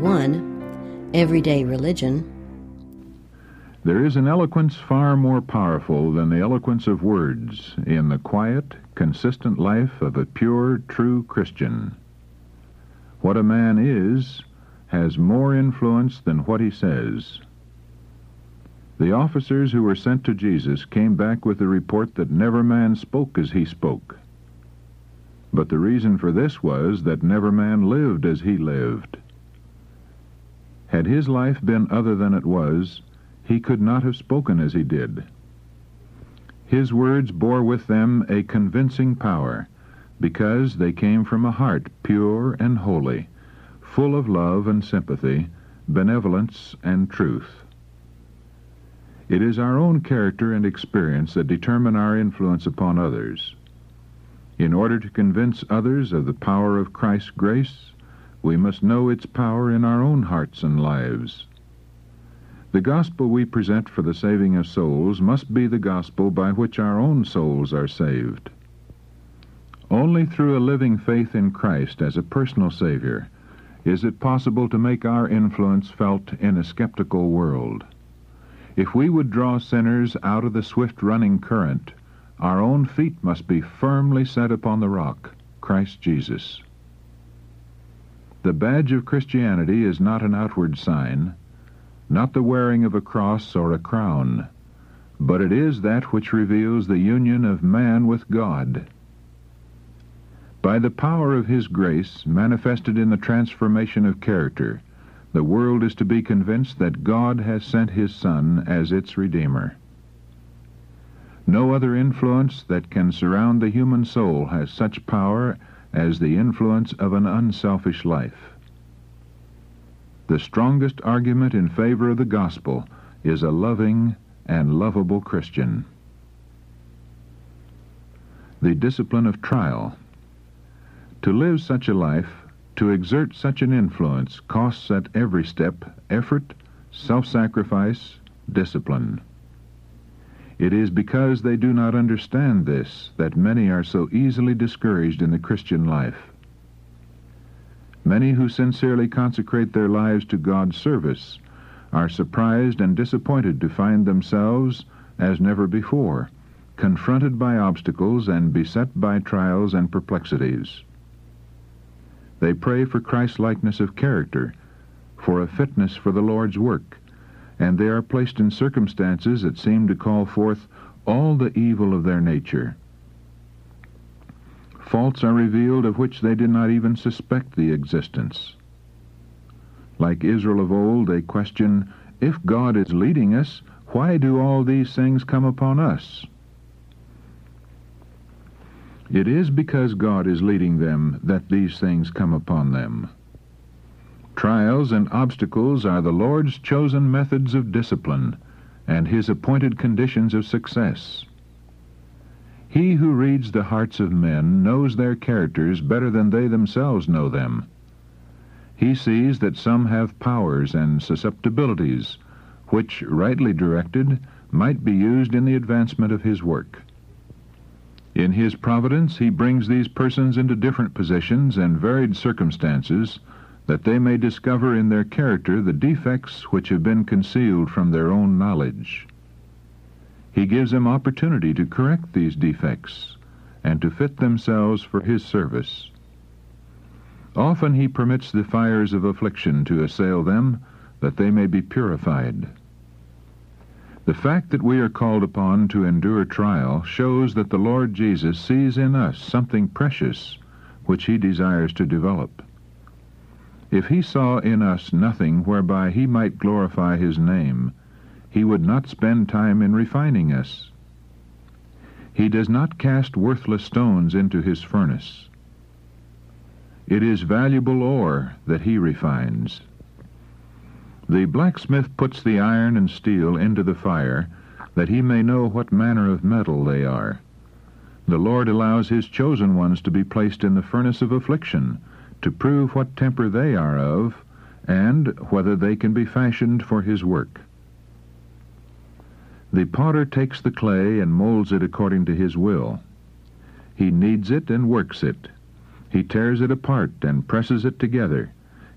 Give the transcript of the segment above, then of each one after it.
1, Everyday Religion. There is an eloquence far more powerful than the eloquence of words in the quiet, consistent life of a pure, true Christian. What a man is has more influence than what he says. The officers who were sent to Jesus came back with the report that never man spoke as he spoke. But the reason for this was that never man lived as he lived. Had his life been other than it was, he could not have spoken as he did. His words bore with them a convincing power, because they came from a heart pure and holy, full of love and sympathy, benevolence and truth. It is our own character and experience that determine our influence upon others. In order to convince others of the power of Christ's grace, we must know its power in our own hearts and lives. The gospel we present for the saving of souls must be the gospel by which our own souls are saved. Only through a living faith in Christ as a personal Savior is it possible to make our influence felt in a skeptical world. If we would draw sinners out of the swift-running current, our own feet must be firmly set upon the rock, Christ Jesus. The badge of Christianity is not an outward sign, not the wearing of a cross or a crown, but it is that which reveals the union of man with God. By the power of His grace, manifested in the transformation of character, the world is to be convinced that God has sent His Son as its Redeemer. No other influence that can surround the human soul has such power as the influence of an unselfish life. The strongest argument in favor of the gospel is a loving and lovable Christian. The discipline of trial. To live such a life, to exert such an influence, costs at every step effort, self-sacrifice, discipline. It is because they do not understand this that many are so easily discouraged in the Christian life. Many who sincerely consecrate their lives to God's service are surprised and disappointed to find themselves, as never before, confronted by obstacles and beset by trials and perplexities. They pray for Christ-likeness of character, for a fitness for the Lord's work, and they are placed in circumstances that seem to call forth all the evil of their nature. Faults are revealed of which they did not even suspect the existence. Like Israel of old, they question, if God is leading us, why do all these things come upon us? It is because God is leading them that these things come upon them. Trials and obstacles are the Lord's chosen methods of discipline and His appointed conditions of success. He who reads the hearts of men knows their characters better than they themselves know them. He sees that some have powers and susceptibilities which, rightly directed, might be used in the advancement of His work. In His providence, He brings these persons into different positions and varied circumstances, that they may discover in their character the defects which have been concealed from their own knowledge. He gives them opportunity to correct these defects and to fit themselves for His service. Often He permits the fires of affliction to assail them, that they may be purified. The fact that we are called upon to endure trial shows that the Lord Jesus sees in us something precious which He desires to develop. If He saw in us nothing whereby He might glorify His name, He would not spend time in refining us. He does not cast worthless stones into His furnace. It is valuable ore that He refines. The blacksmith puts the iron and steel into the fire, that he may know what manner of metal they are. The Lord allows His chosen ones to be placed in the furnace of affliction, to prove what temper they are of, and whether they can be fashioned for His work. The potter takes the clay and molds it according to His will. He kneads it and works it. He tears it apart and presses it together.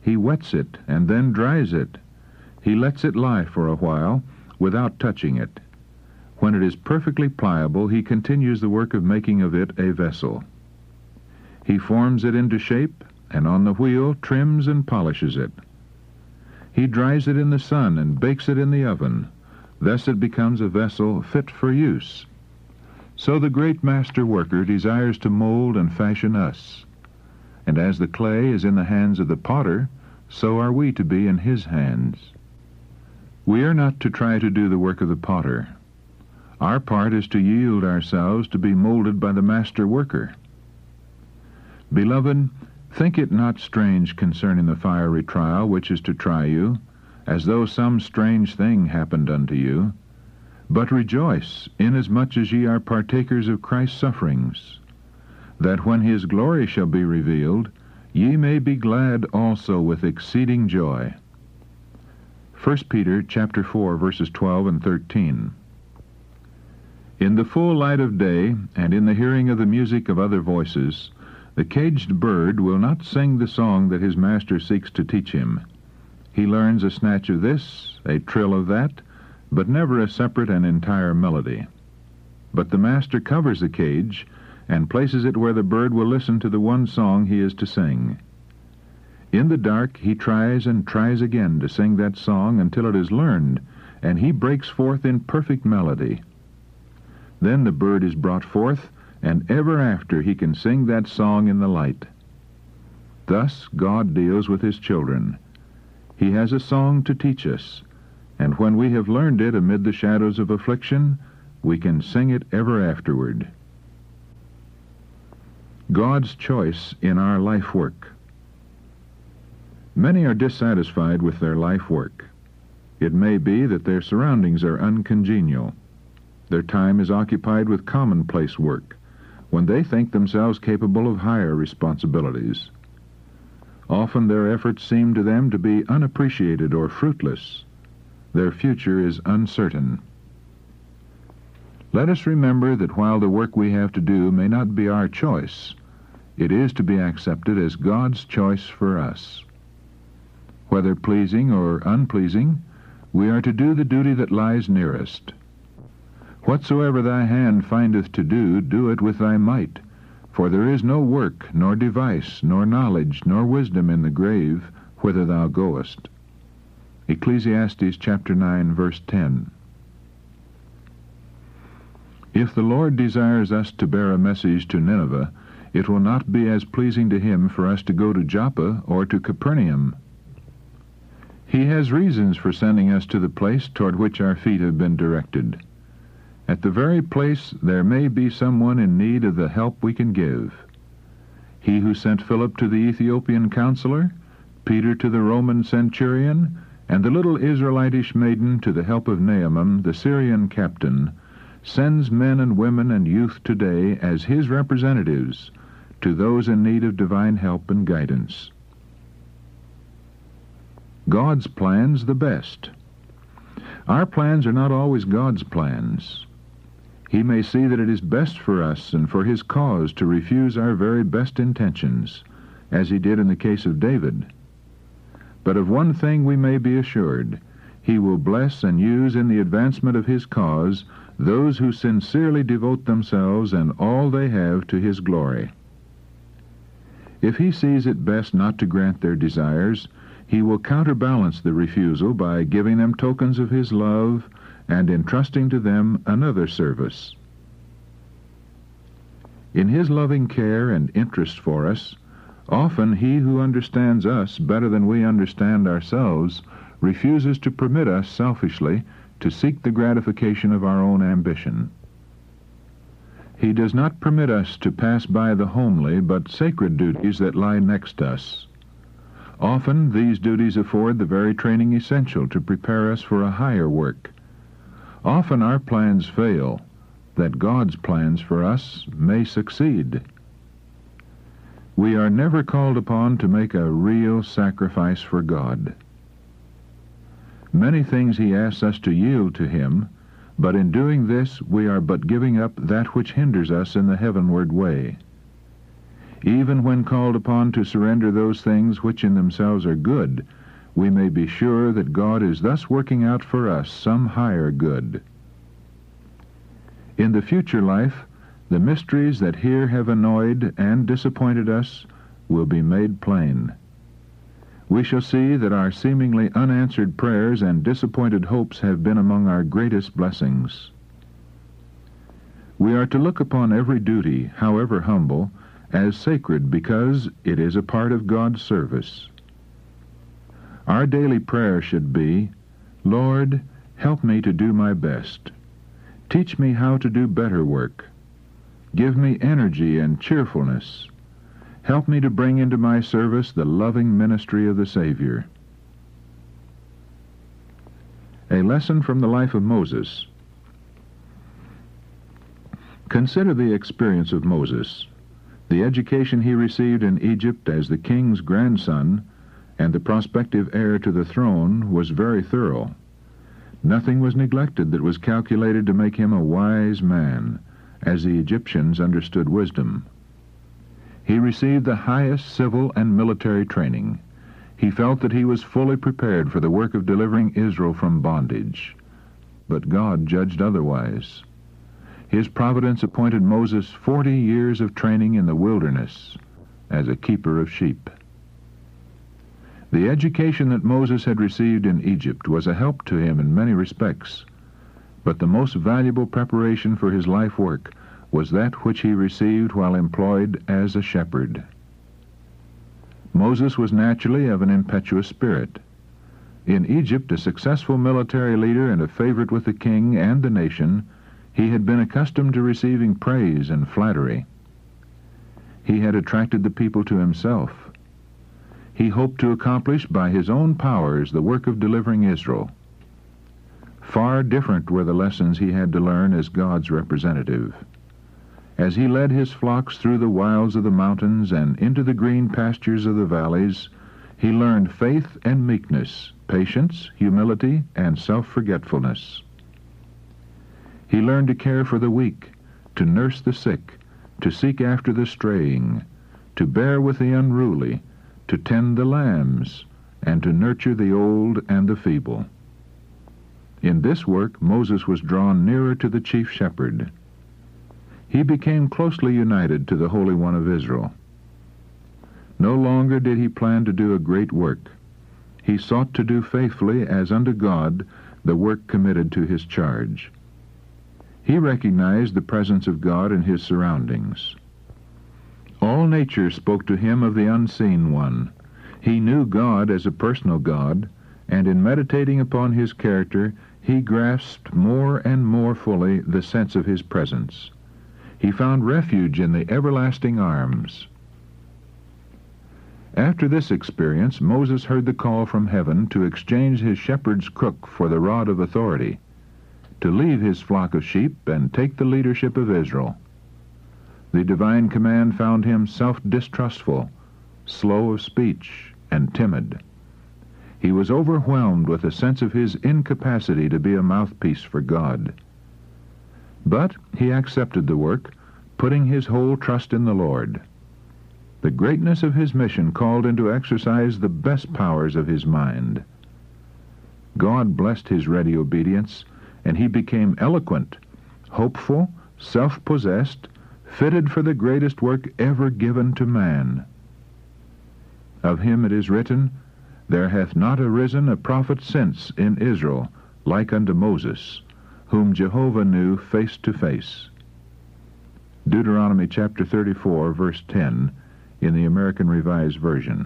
he wets it and then dries it. He lets it lie for a while without touching it. When it is perfectly pliable, he continues the work of making of it a vessel. He forms it into shape, and on the wheel trims and polishes it. He dries it in the sun and bakes it in the oven. Thus it becomes a vessel fit for use. So the great master worker desires to mold and fashion us. And as the clay is in the hands of the potter, so are we to be in his hands. We are not to try to do the work of the potter. Our part is to yield ourselves to be molded by the master worker. Beloved, think it not strange concerning the fiery trial which is to try you, as though some strange thing happened unto you. But rejoice, inasmuch as ye are partakers of Christ's sufferings, that when his glory shall be revealed, ye may be glad also with exceeding joy. 1 Peter chapter 4, verses 12 and 13. In the full light of day, and in the hearing of the music of other voices, the caged bird will not sing the song that his master seeks to teach him. He learns a snatch of this, a trill of that, but never a separate and entire melody. But the master covers the cage and places it where the bird will listen to the one song he is to sing. In the dark he tries and tries again to sing that song until it is learned, and he breaks forth in perfect melody. Then the bird is brought forth, and ever after he can sing that song in the light. Thus God deals with his children. He has a song to teach us, and when we have learned it amid the shadows of affliction, we can sing it ever afterward. God's choice in our life work. Many are dissatisfied with their life work. It may be that their surroundings are uncongenial. Their time is occupied with commonplace work, when they think themselves capable of higher responsibilities. Often their efforts seem to them to be unappreciated or fruitless. Their future is uncertain. Let us remember that while the work we have to do may not be our choice, it is to be accepted as God's choice for us. Whether pleasing or unpleasing, we are to do the duty that lies nearest. Whatsoever thy hand findeth to do, do it with thy might, for there is no work, nor device, nor knowledge, nor wisdom in the grave, whither thou goest. Ecclesiastes chapter 9, verse 10. If the Lord desires us to bear a message to Nineveh, it will not be as pleasing to him for us to go to Joppa or to Capernaum. He has reasons for sending us to the place toward which our feet have been directed. At the very place there may be someone in need of the help we can give. He who sent Philip to the Ethiopian counselor, Peter to the Roman centurion, and the little Israelitish maiden to the help of Naaman, the Syrian captain, sends men and women and youth today as his representatives to those in need of divine help and guidance. God's plans the best. Our plans are not always God's plans. He may see that it is best for us and for his cause to refuse our very best intentions, as he did in the case of David. But of one thing we may be assured: he will bless and use in the advancement of his cause those who sincerely devote themselves and all they have to his glory. If he sees it best not to grant their desires, he will counterbalance the refusal by giving them tokens of his love and entrusting to them another service. In his loving care and interest for us, often he who understands us better than we understand ourselves refuses to permit us selfishly to seek the gratification of our own ambition. He does not permit us to pass by the homely but sacred duties that lie next us. Often these duties afford the very training essential to prepare us for a higher work. Often our plans fail, that God's plans for us may succeed. We are never called upon to make a real sacrifice for God. Many things he asks us to yield to him, but in doing this we are but giving up that which hinders us in the heavenward way. Even when called upon to surrender those things which in themselves are good, we may be sure that God is thus working out for us some higher good. In the future life, the mysteries that here have annoyed and disappointed us will be made plain. We shall see that our seemingly unanswered prayers and disappointed hopes have been among our greatest blessings. We are to look upon every duty, however humble, as sacred because it is a part of God's service. Our daily prayer should be, Lord, help me to do my best. Teach me how to do better work. Give me energy and cheerfulness. Help me to bring into my service the loving ministry of the Savior. A lesson from the life of Moses. Consider the experience of Moses. The education he received in Egypt as the king's grandson and the prospective heir to the throne was very thorough. Nothing was neglected that was calculated to make him a wise man, as the Egyptians understood wisdom. He received the highest civil and military training. He felt that he was fully prepared for the work of delivering Israel from bondage. But God judged otherwise. His providence appointed Moses 40 years of training in the wilderness as a keeper of sheep. The education that Moses had received in Egypt was a help to him in many respects, but the most valuable preparation for his life work was that which he received while employed as a shepherd. Moses was naturally of an impetuous spirit. In Egypt, a successful military leader and a favorite with the king and the nation, he had been accustomed to receiving praise and flattery. He had attracted the people to himself. He hoped to accomplish by his own powers the work of delivering Israel. Far different were the lessons he had to learn as God's representative. As he led his flocks through the wilds of the mountains and into the green pastures of the valleys, he learned faith and meekness, patience, humility, and self-forgetfulness. He learned to care for the weak, to nurse the sick, to seek after the straying, to bear with the unruly, to tend the lambs, and to nurture the old and the feeble. In this work, Moses was drawn nearer to the chief shepherd. He became closely united to the Holy One of Israel. No longer did he plan to do a great work. He sought to do faithfully, as unto God, the work committed to his charge. He recognized the presence of God in his surroundings. All nature spoke to him of the unseen one. He knew God as a personal God, and in meditating upon his character, he grasped more and more fully the sense of his presence. He found refuge in the everlasting arms. After this experience, Moses heard the call from heaven to exchange his shepherd's crook for the rod of authority, to leave his flock of sheep and take the leadership of Israel. The divine command found him self-distrustful, slow of speech, and timid. He was overwhelmed with a sense of his incapacity to be a mouthpiece for God. But he accepted the work, putting his whole trust in the Lord. The greatness of his mission called into exercise the best powers of his mind. God blessed his ready obedience, and he became eloquent, hopeful, self-possessed, fitted for the greatest work ever given to man. Of him it is written, There hath not arisen a prophet since in Israel, like unto Moses, whom Jehovah knew face to face. Deuteronomy chapter 34, verse 10, in the American Revised Version.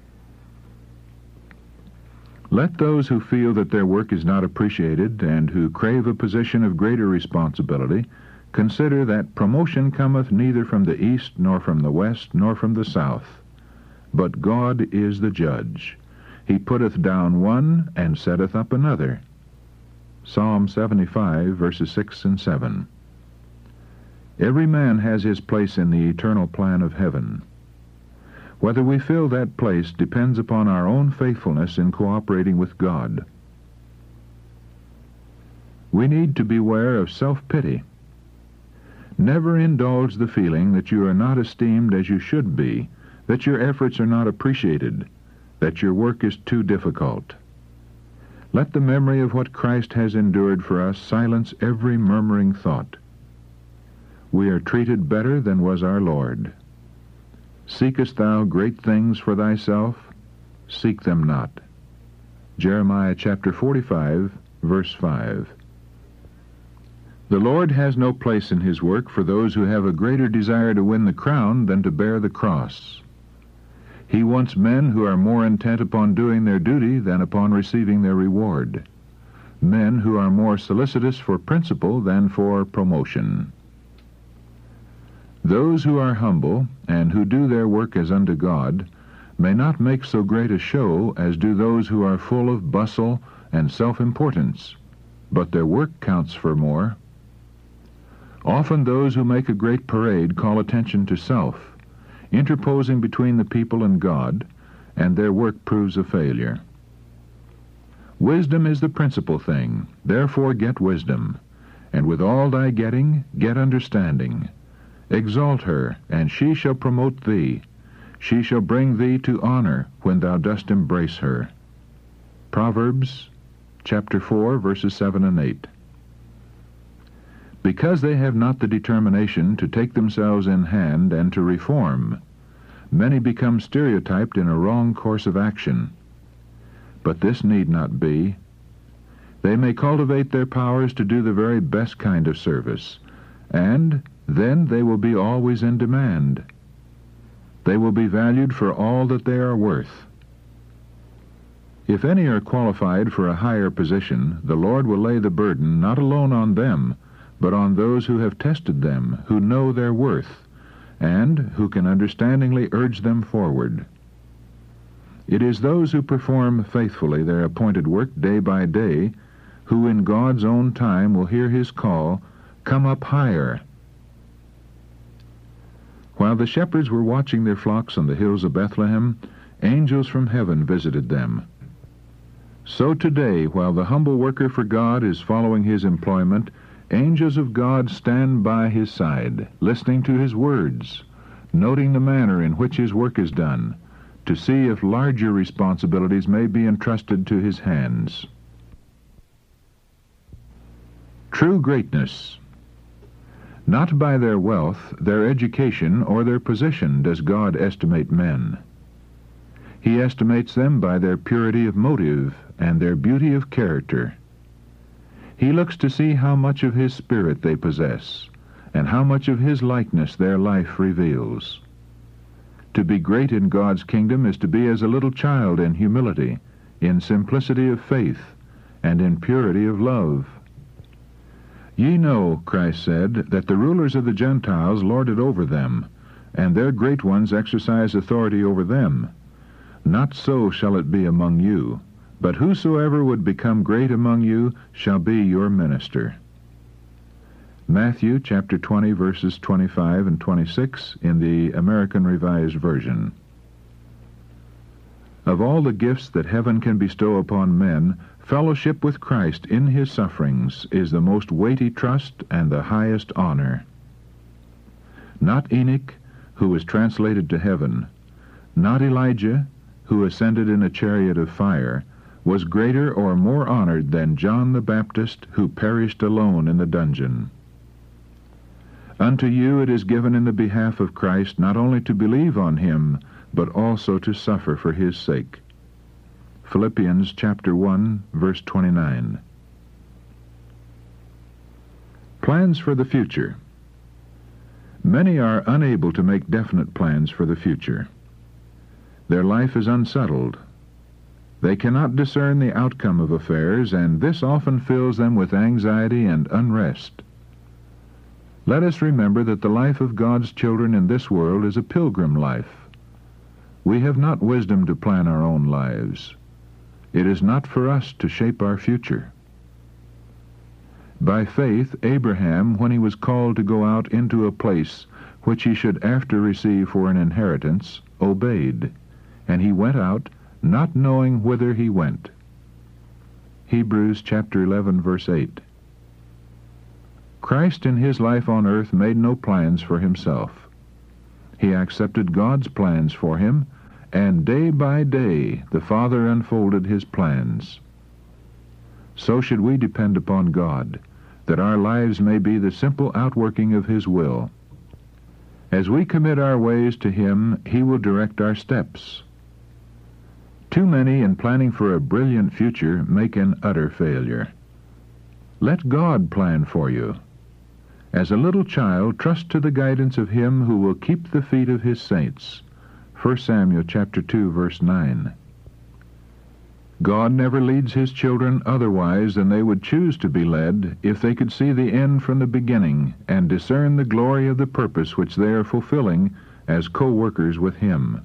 Let those who feel that their work is not appreciated and who crave a position of greater responsibility consider that promotion cometh neither from the east, nor from the west, nor from the south. But God is the judge. He putteth down one, and setteth up another. Psalm 75, verses 6 and 7. Every man has his place in the eternal plan of heaven. Whether we fill that place depends upon our own faithfulness in cooperating with God. We need to beware of self-pity. Never indulge the feeling that you are not esteemed as you should be, that your efforts are not appreciated, that your work is too difficult. Let the memory of what Christ has endured for us silence every murmuring thought. We are treated better than was our Lord. Seekest thou great things for thyself? Seek them not. Jeremiah chapter 45, verse 5. The Lord has no place in his work for those who have a greater desire to win the crown than to bear the cross. He wants men who are more intent upon doing their duty than upon receiving their reward, men who are more solicitous for principle than for promotion. Those who are humble, and who do their work as unto God, may not make so great a show as do those who are full of bustle and self-importance, but their work counts for more. Often those who make a great parade call attention to self, interposing between the people and God, and their work proves a failure. Wisdom is the principal thing, therefore get wisdom, and with all thy getting, get understanding. Exalt her, and she shall promote thee. She shall bring thee to honor when thou dost embrace her. Proverbs chapter 4, verses 7 and 8. Because they have not the determination to take themselves in hand and to reform, many become stereotyped in a wrong course of action. But this need not be. They may cultivate their powers to do the very best kind of service, and then they will be always in demand. They will be valued for all that they are worth. If any are qualified for a higher position, the Lord will lay the burden not alone on them, but on those who have tested them, who know their worth, and who can understandingly urge them forward. It is those who perform faithfully their appointed work day by day, who in God's own time will hear his call, "Come up higher." While the shepherds were watching their flocks on the hills of Bethlehem, angels from heaven visited them. So today, while the humble worker for God is following his employment, angels of God stand by his side, listening to his words, noting the manner in which his work is done, to see if larger responsibilities may be entrusted to his hands. True greatness. Not by their wealth, their education, or their position does God estimate men. He estimates them by their purity of motive and their beauty of character. He looks to see how much of his spirit they possess, and how much of his likeness their life reveals. To be great in God's kingdom is to be as a little child in humility, in simplicity of faith, and in purity of love. Ye know, Christ said, that the rulers of the Gentiles lord it over them, and their great ones exercise authority over them. Not so shall it be among you, but whosoever would become great among you shall be your minister. Matthew chapter 20, verses 25 and 26 in the American Revised Version. Of all the gifts that heaven can bestow upon men, fellowship with Christ in his sufferings is the most weighty trust and the highest honor. Not Enoch, who was translated to heaven, not Elijah, who ascended in a chariot of fire, was greater or more honored than John the Baptist, who perished alone in the dungeon. Unto you it is given in the behalf of Christ not only to believe on him, but also to suffer for his sake. Philippians chapter 1, verse 29. Plans for the future. Many are unable to make definite plans for the future. Their life is unsettled. They cannot discern the outcome of affairs, and this often fills them with anxiety and unrest. Let us remember that the life of God's children in this world is a pilgrim life. We have not wisdom to plan our own lives. It is not for us to shape our future. By faith, Abraham, when he was called to go out into a place which he should after receive for an inheritance, obeyed, and he went out, not knowing whither he went. Hebrews chapter 11, verse 8. Christ in his life on earth made no plans for himself. He accepted God's plans for him, and day by day the Father unfolded his plans. So should we depend upon God, that our lives may be the simple outworking of his will. As we commit our ways to him, he will direct our steps. Too many, in planning for a brilliant future, make an utter failure. Let God plan for you. As a little child, trust to the guidance of him who will keep the feet of his saints. 1 Samuel chapter 2, verse 9. God never leads his children otherwise than they would choose to be led if they could see the end from the beginning and discern the glory of the purpose which they are fulfilling as co-workers with him.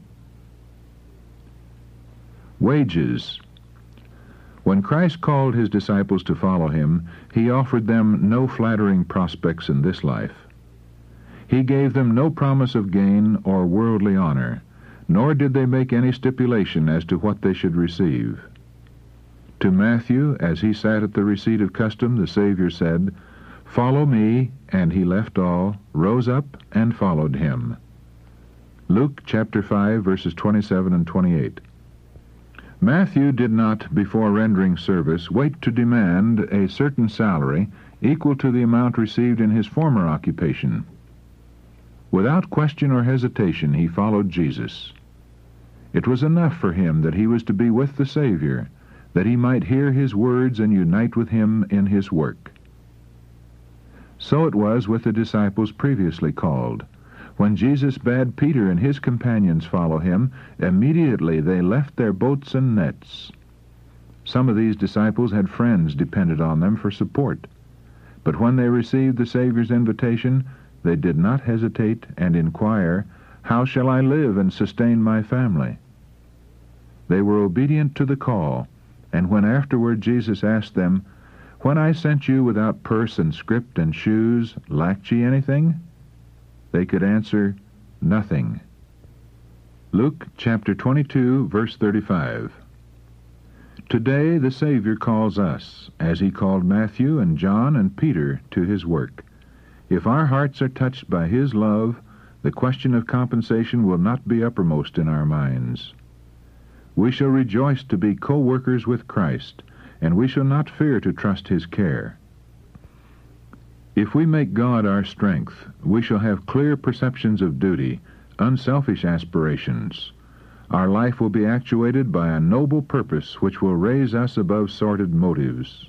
Wages. When Christ called his disciples to follow him, he offered them no flattering prospects in this life. He gave them no promise of gain or worldly honor, nor did they make any stipulation as to what they should receive. To Matthew, as he sat at the receipt of custom, the Savior said, "Follow me," and he left all, rose up, and followed him. Luke chapter 5, verses 27 and 28. Matthew did not, before rendering service, wait to demand a certain salary equal to the amount received in his former occupation. Without question or hesitation, he followed Jesus. It was enough for him that he was to be with the Savior, that he might hear his words and unite with him in his work. So it was with the disciples previously called. When Jesus bade Peter and his companions follow him, immediately they left their boats and nets. Some of these disciples had friends dependent on them for support, but when they received the Savior's invitation, they did not hesitate and inquire, "How shall I live and sustain my family?" They were obedient to the call, and when afterward Jesus asked them, "When I sent you without purse and scrip and shoes, lacked ye anything?" They could answer, "Nothing." Luke chapter 22, verse 35. Today the Savior calls us, as he called Matthew and John and Peter, to his work. If our hearts are touched by his love, the question of compensation will not be uppermost in our minds. We shall rejoice to be co-workers with Christ, and we shall not fear to trust his care. If we make God our strength, we shall have clear perceptions of duty, unselfish aspirations. Our life will be actuated by a noble purpose which will raise us above sordid motives.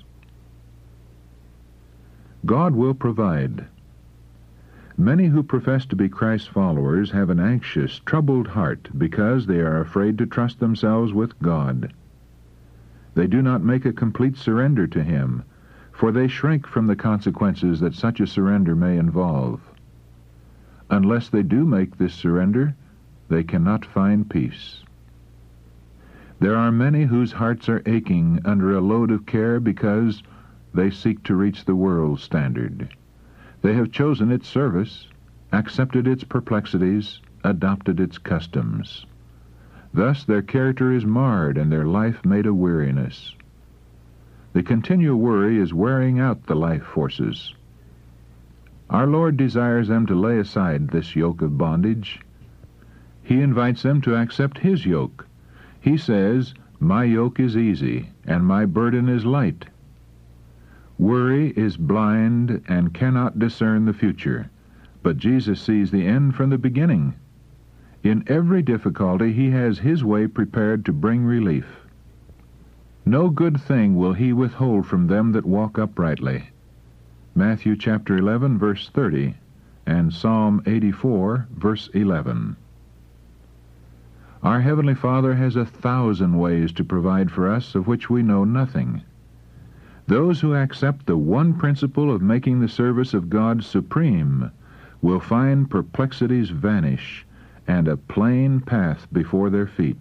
God will provide. Many who profess to be Christ's followers have an anxious, troubled heart because they are afraid to trust themselves with God. They do not make a complete surrender to him, for they shrink from the consequences that such a surrender may involve. Unless they do make this surrender, they cannot find peace. There are many whose hearts are aching under a load of care because they seek to reach the world's standard. They have chosen its service, accepted its perplexities, adopted its customs. Thus their character is marred and their life made a weariness. The continual worry is wearing out the life forces. Our Lord desires them to lay aside this yoke of bondage. He invites them to accept his yoke. He says, "My yoke is easy, and my burden is light." Worry is blind and cannot discern the future, but Jesus sees the end from the beginning. In every difficulty he has his way prepared to bring relief. No good thing will he withhold from them that walk uprightly. Matthew chapter 11, verse 30, and Psalm 84, verse 11. Our Heavenly Father has 1,000 ways to provide for us of which we know nothing. Those who accept the one principle of making the service of God supreme will find perplexities vanish and a plain path before their feet.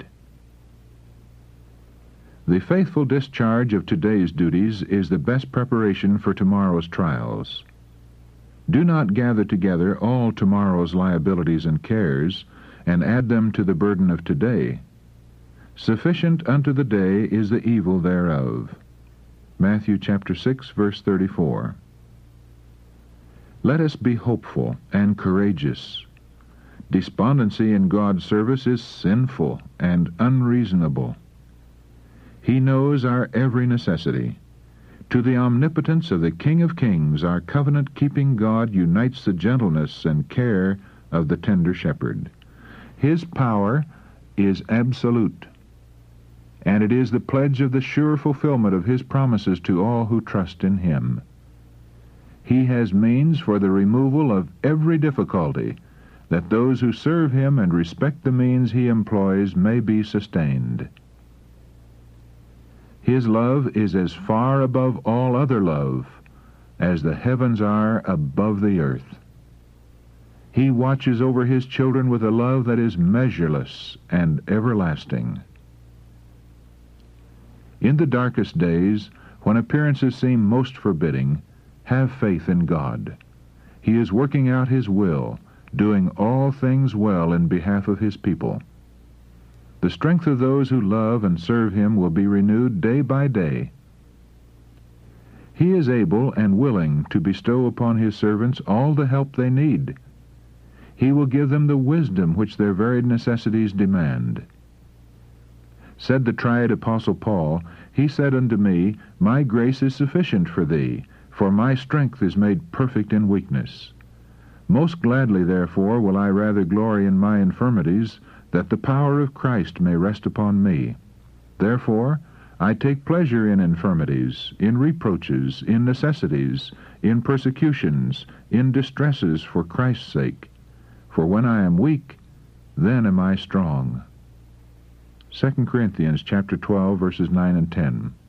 The faithful discharge of today's duties is the best preparation for tomorrow's trials. Do not gather together all tomorrow's liabilities and cares and add them to the burden of today. Sufficient unto the day is the evil thereof. Matthew chapter 6, verse 34. Let us be hopeful and courageous. Despondency in God's service is sinful and unreasonable. He knows our every necessity. To the omnipotence of the King of Kings, our covenant-keeping God unites the gentleness and care of the tender shepherd. His power is absolute, and it is the pledge of the sure fulfillment of His promises to all who trust in Him. He has means for the removal of every difficulty, that those who serve Him and respect the means He employs may be sustained. His love is as far above all other love as the heavens are above the earth. He watches over His children with a love that is measureless and everlasting. In the darkest days, when appearances seem most forbidding, have faith in God. He is working out His will, doing all things well in behalf of His people. The strength of those who love and serve Him will be renewed day by day. He is able and willing to bestow upon His servants all the help they need. He will give them the wisdom which their varied necessities demand. Said the triad apostle Paul, He said unto me, My grace is sufficient for thee, for my strength is made perfect in weakness. Most gladly, therefore, will I rather glory in my infirmities, that the power of Christ may rest upon me. Therefore, I take pleasure in infirmities, in reproaches, in necessities, in persecutions, in distresses for Christ's sake. For when I am weak, then am I strong. 2 Corinthians chapter 12, verses 9 and 10.